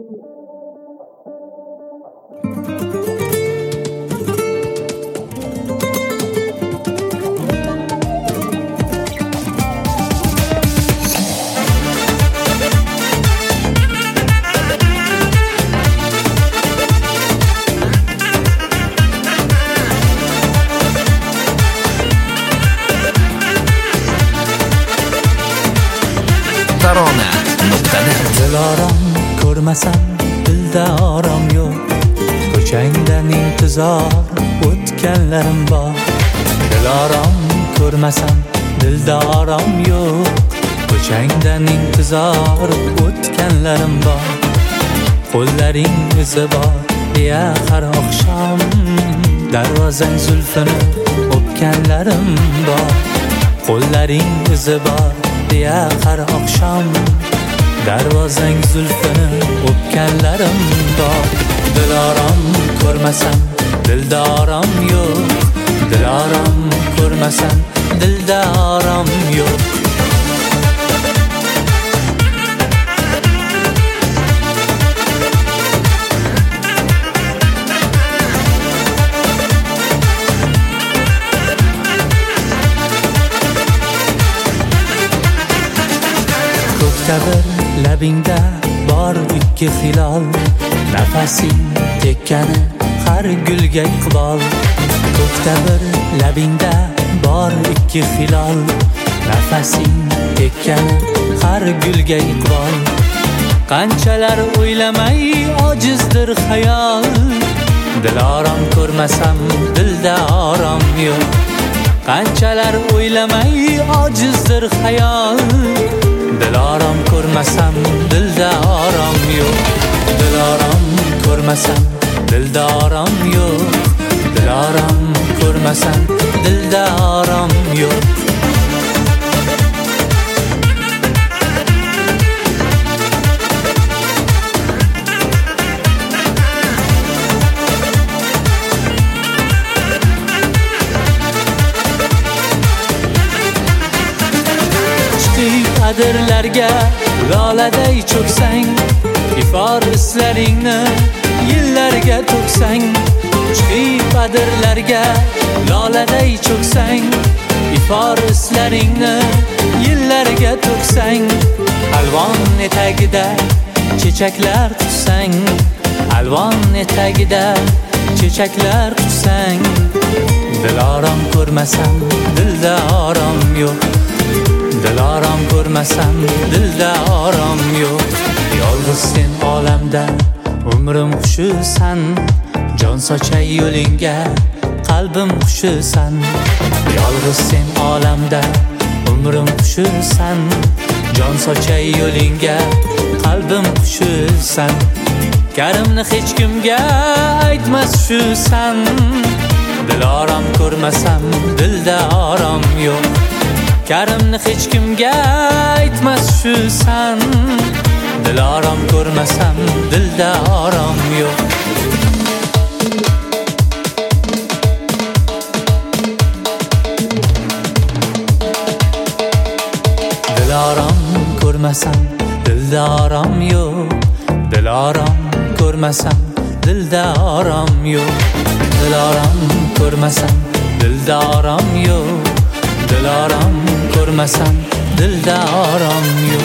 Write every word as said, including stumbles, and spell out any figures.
tarona nuqta net. Dilorom ko'rmasam dilda orom yo'q, ko'changdan intizor o'tganlarim bor. Dilorom ko'rmasam dilda orom yo'q, ko'changdan intizor o'tganlarim bor. Qo'llaring izi bor deya har oqshom darvozang zulfini o'pganlarim bor. Qo'llaring izi bor deya har oqshom darvozang zulfini o'pganlarim bor. Dilorom ko'rmasam dilda orom yo'q, dilorom ko'rmasam dilda orom yo'q. Bir labingda bor ikki hilol, nafasing tekkani har gulga iqbol. Ko'kda bir labingda bor ikki hilol, nafasing tekkani har gulga iqbol. Qanchalar o'ylamay ojizdir xayol, dilorom ko'rmasam dilda orom yo'q. Qanchalar o'ylamay ojizdir xayol, dilorom ko'rmasam dilda orom yo'q. Dilorom ko'rmasam dilda orom yo'q, dilorom ko'rmasam dilda orom yo'q. Qadirlarga loladay cho'ksang, ifor islaringni yillarga to'ksang. Chiqib qadirlarga loladay cho'ksang, ifor islaringni yillarga to'ksang. Alvon etagida chechaklar tutsang, alvon etagida chechaklar tutsang. Dilorom ko'rmasam dilda orom yo'q, dilorom ko'rmasam dilda orom yo'q. Yolg'iz sen olamda umrim xushisan, jon sochay yo'lingga qalbim xushisan. Yolg'iz sen olamda umrim xushisan, jon sochay yo'lingga qalbim xushisan. Karimni hech kimga aytmas shusan, dilorom ko'rmasam dilda orom yo'q. Karimni hech kimga aytmas shusan, dilorom ko'rmasam dilda orom yo'q. Dilorom ko'rmasam dilda orom yo'q, dilorom ko'rmasam dilda orom yo'q. Dilorom ko'rmasam dilda orom yo'q, dilorom ko'rmasam dilda orom yo'q.